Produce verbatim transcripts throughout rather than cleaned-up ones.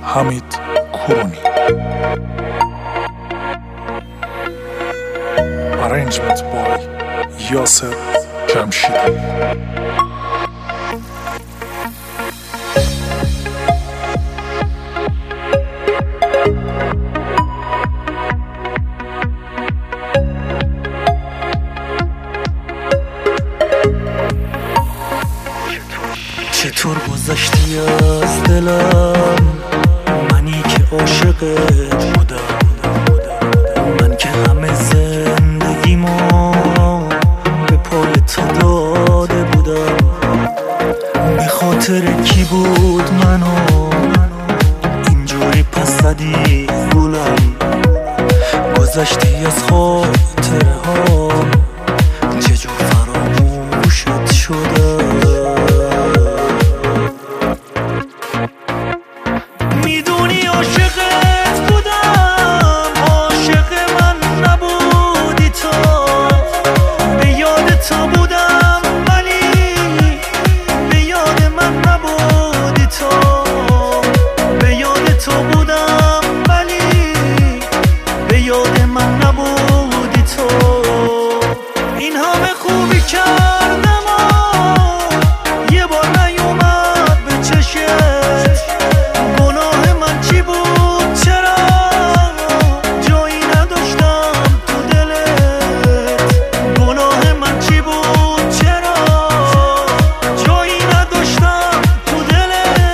حمید کورونی. Arrangement by Yasser Jamshidi. چطور گذشتی از دلم، منی که عاشقت بودم، من که همه زندگیمو به پول تو داده بودم. به خاطر کی بود منو اینجوری پس زدی گولم، گذشتی از خاطره ها چجور فراموشت شده. میدونی عاشقت بودم، عاشق من نبودی تو، به یاد تو بودم ولی به یاد من نبودی تو، به یاد تو بودم ولی به یاد من نبودی تو. این همه خوبی کردم و یه بار نیومد به چشت. گناه من چی بود؟ چرا جایی نداشتم تو دلت؟ گناه من چی بود؟ چرا جایی نداشتم تو دلت؟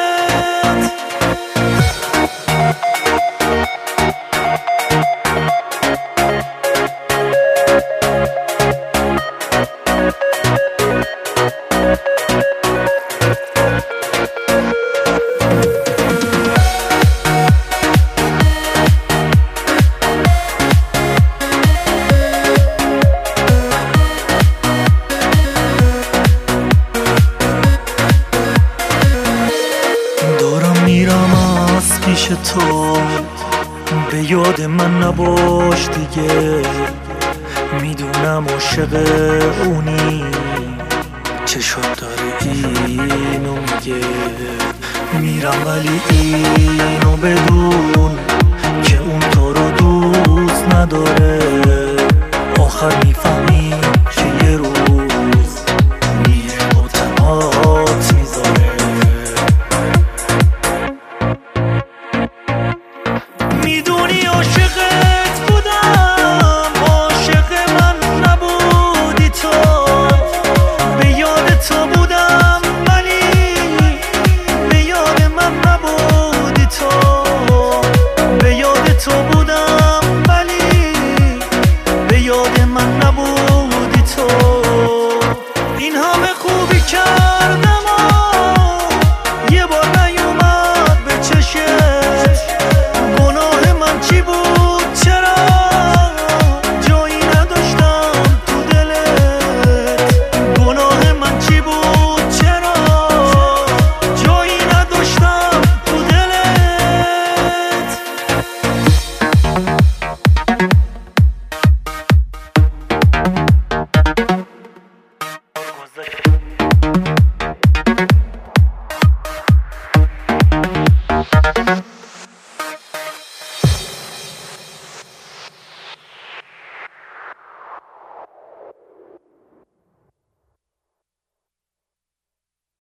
میرم از پیش تو، به یاد من نباش دیگه. میدونم عاشق اونی، چشات داره اینو میگه. میرم ولی اینو بدون که اون تو رو دوست نداره. آخر میفهمی